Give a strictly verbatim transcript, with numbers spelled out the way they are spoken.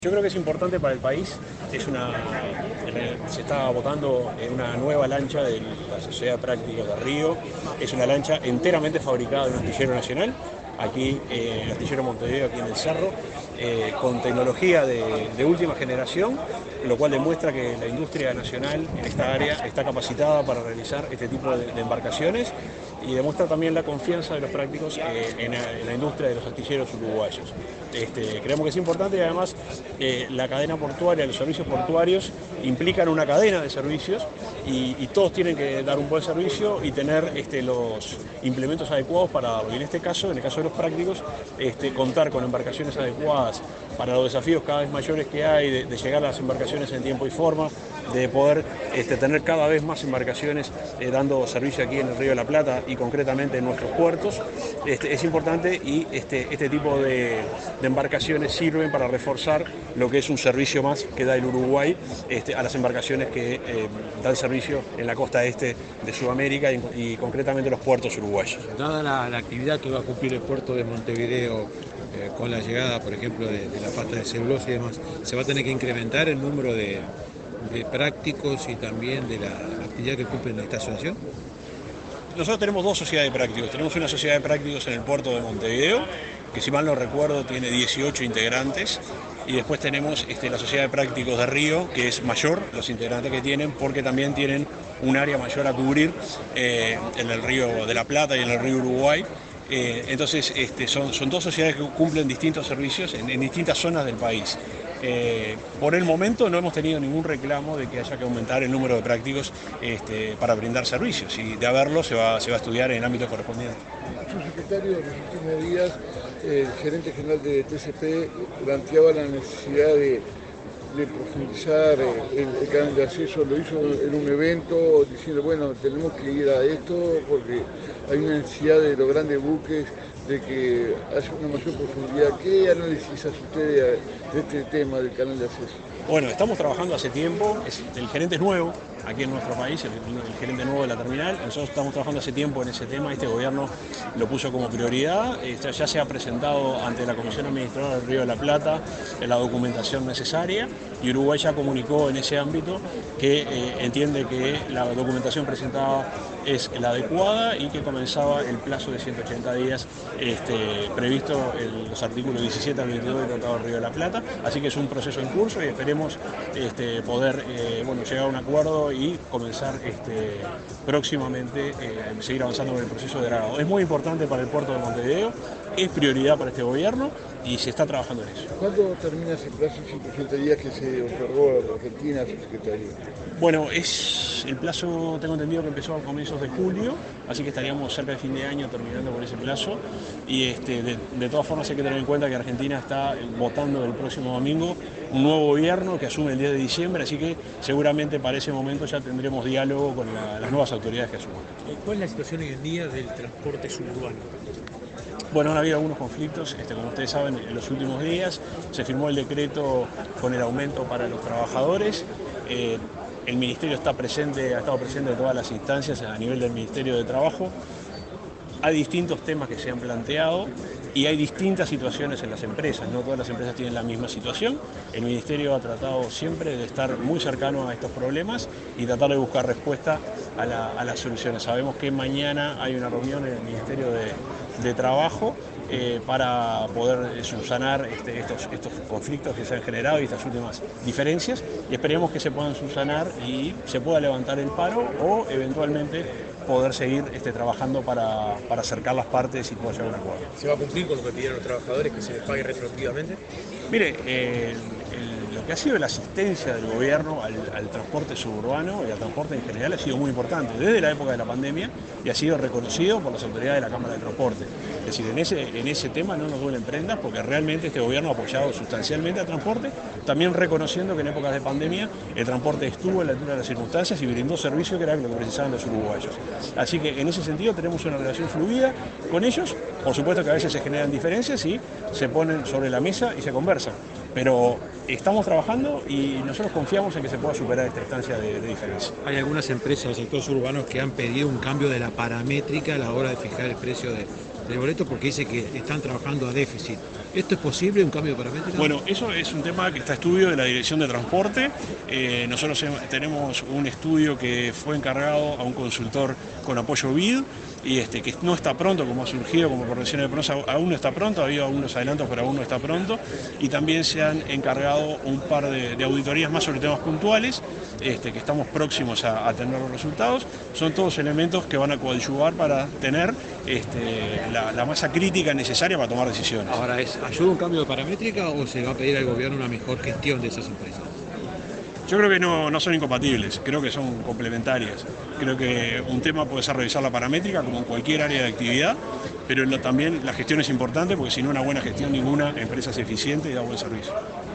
Yo creo que es importante para el país, es una, se está votando en una nueva lancha de la Sociedad de Prácticos de Río, es una lancha enteramente fabricada en un astillero nacional, aquí eh, el astillero Montevideo, aquí en el Cerro, eh, con tecnología de, de última generación, lo cual demuestra que la industria nacional en esta área está capacitada para realizar este tipo de, de embarcaciones y demuestra también la confianza de los prácticos eh, en, la, en la industria de los astilleros uruguayos. Este, creemos que es importante y además eh, la cadena portuaria, los servicios portuarios implican una cadena de servicios y, y todos tienen que dar un buen servicio y tener este, los implementos adecuados para darlo. Y en este caso, en el caso de los prácticos, este, contar con embarcaciones adecuadas para los desafíos cada vez mayores que hay de, de llegar a las embarcaciones en tiempo y forma, de poder este, tener cada vez más embarcaciones eh, dando servicio aquí en el Río de la Plata y concretamente en nuestros puertos, este, es importante y este, este tipo de, de embarcaciones sirven para reforzar lo que es un servicio más que da el Uruguay este, a las embarcaciones que eh, dan servicio en la costa este de Sudamérica y, y concretamente los puertos uruguayos. Dada la, la actividad que va a cumplir el puerto de Montevideo eh, con la llegada, por ejemplo, de, de la pasta de celulosa y demás, ¿se va a tener que incrementar el número de, de prácticos y también de la actividad que cumple esta asociación? Nosotros tenemos dos sociedades de prácticos. Tenemos una sociedad de prácticos en el puerto de Montevideo, que si mal no recuerdo tiene dieciocho integrantes, y después tenemos este, la sociedad de prácticos de Río, que es mayor los integrantes que tienen, porque también tienen un área mayor a cubrir eh, en el Río de la Plata y en el Río Uruguay. Eh, entonces este, son, son dos sociedades que cumplen distintos servicios en, en distintas zonas del país. Eh, por el momento no hemos tenido ningún reclamo de que haya que aumentar el número de prácticos este, para brindar servicios, y de haberlo se va, se va a estudiar en el ámbito correspondiente. Subsecretario, en los últimos días el gerente general de T C P planteaba la necesidad de, de profundizar el, el canal de acceso, lo hizo en un evento diciendo, bueno, tenemos que ir a esto porque hay una necesidad de los grandes buques de que haya una mayor profundidad. ¿Qué análisis hace usted de este tema del canal de acceso? Bueno, estamos trabajando hace tiempo, es, el gerente es nuevo aquí en nuestro país, el, el gerente nuevo de la terminal, nosotros estamos trabajando hace tiempo en ese tema, este gobierno lo puso como prioridad, este, ya se ha presentado ante la Comisión Administradora del Río de la Plata la documentación necesaria y Uruguay ya comunicó en ese ámbito que eh, entiende que la documentación presentada es la adecuada y que comenzaba el plazo de ciento ochenta días este, previsto en los artículos diecisiete al veintidós del Tratado del Río de la Plata, así que es un proceso en curso y esperemos este, poder eh, bueno, llegar a un acuerdo y comenzar este, próximamente eh, seguir avanzando con el proceso de dragado. Es muy importante para el puerto de Montevideo, es prioridad para este gobierno y se está trabajando en eso. ¿Cuándo termina ese plazo de ciento ochenta días que se otorgó a la Argentina, a su secretario? Bueno, es el plazo, tengo entendido que empezó a comienzos de julio, así que estaríamos cerca de fin de año terminando con ese plazo. Y este, de, de todas formas hay que tener en cuenta que Argentina está votando el próximo domingo un nuevo gobierno que asume el diez de diciembre, así que seguramente para ese momento ya tendremos diálogo con la, las nuevas autoridades que asuman. ¿Cuál es la situación hoy en día del transporte suburbano? Bueno, han habido algunos conflictos, este, como ustedes saben, en los últimos días se firmó el decreto con el aumento para los trabajadores. Eh, el Ministerio está presente, ha estado presente en todas las instancias a nivel del Ministerio de Trabajo. Hay distintos temas que se han planteado y hay distintas situaciones en las empresas, no todas las empresas tienen la misma situación. El Ministerio ha tratado siempre de estar muy cercano a estos problemas y tratar de buscar respuesta a, la, a las soluciones. Sabemos que mañana hay una reunión en el Ministerio de, de Trabajo eh, para poder subsanar este, estos, estos conflictos que se han generado y estas últimas diferencias, y esperemos que se puedan subsanar y se pueda levantar el paro o eventualmente poder seguir este, trabajando para, para acercar las partes y poder llegar a un acuerdo. ¿Se va a cumplir con lo que pidieron los trabajadores, que se les pague retroactivamente? Mire, eh, el, lo que ha sido la asistencia del gobierno al, al transporte suburbano y al transporte en general ha sido muy importante desde la época de la pandemia y ha sido reconocido por las autoridades de la Cámara de Transporte. Es decir, en ese, en ese tema no nos duelen prendas porque realmente este gobierno ha apoyado sustancialmente al transporte, también reconociendo que en épocas de pandemia el transporte estuvo a la altura de las circunstancias y brindó servicio que era lo que precisaban los uruguayos. Así que en ese sentido tenemos una relación fluida con ellos. Por supuesto que a veces se generan diferencias y se ponen sobre la mesa y se conversan. Pero estamos trabajando y nosotros confiamos en que se pueda superar esta instancia de, de diferencia. Hay algunas empresas del sector urbano que han pedido un cambio de la paramétrica a la hora de fijar el precio de, del boleto porque dice que están trabajando a déficit. ¿Esto es posible, un cambio de paramétrica? Bueno, eso es un tema que está a estudio de la Dirección de Transporte. Eh, nosotros tenemos un estudio que fue encargado a un consultor con apoyo B I D y este, que no está pronto, como ha surgido como corrección de pronto, aún no está pronto, ha habido algunos adelantos, pero aún no está pronto. Y también se han encargado un par de, de auditorías más sobre temas puntuales, este, que estamos próximos a, a tener los resultados. Son todos elementos que van a coadyuvar para tener este, la, la masa crítica necesaria para tomar decisiones. Ahora, ¿es, ¿ayuda un cambio de paramétrica o se va a pedir al gobierno una mejor gestión de esas empresas? Yo creo que no, no son incompatibles, creo que son complementarias. Creo que un tema puede ser revisar la paramétrica como en cualquier área de actividad, pero lo, también la gestión es importante porque sin una buena gestión ninguna empresa es eficiente y da buen servicio.